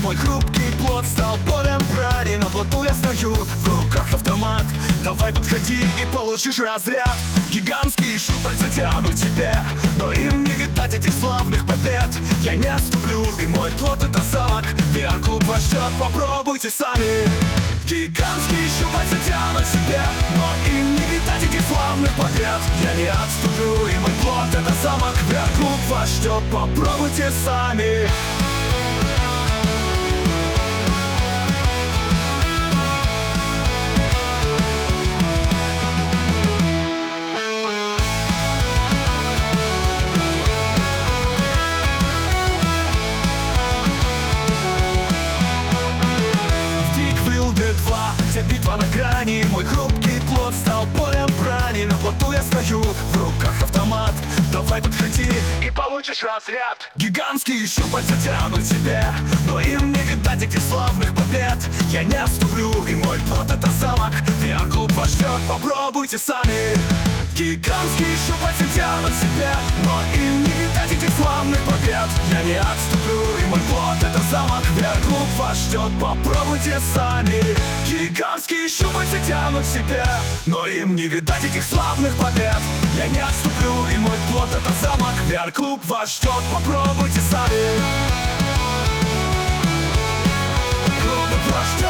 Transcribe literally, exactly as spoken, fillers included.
Мой хрупкий плод стал полем брани. На плоту я стою, в руках автомат. Давай подходи и получишь разряд. Гигантские щупальца тянут тебе, но им не видать этих славных побед. Я не отступлю, и мой плод это замок. Вверху вас ждет, попробуйте сами. Гигантские щупальца тянут себе, но им не видать этих славных побед. Я не отступлю, и мой плод это замок. Вверху вас ждет, попробуйте сами. Вся битва на грани, мой хрупкий плод стал полем брани. На плоту я стою, в руках автомат. Давай подходи и получишь разряд. Гигантские щупальца тянут тебе, но им не видать этих славных побед. Я не отступлю, и мой плод это замок. Вверху вас ждет, попробуйте сами. Гигантские щупальца тянут себе, но им не видать этих славных побед. Я не отступлю, и мой плод это замок. Вверху вас ждет, попробуйте сами. Гигантские щупальца тянут себе, но им не видать этих славных побед. Я не отступлю, и мой плод это замок. Вверху вас ждет, попробуйте сами. Попробуйте вас ждет.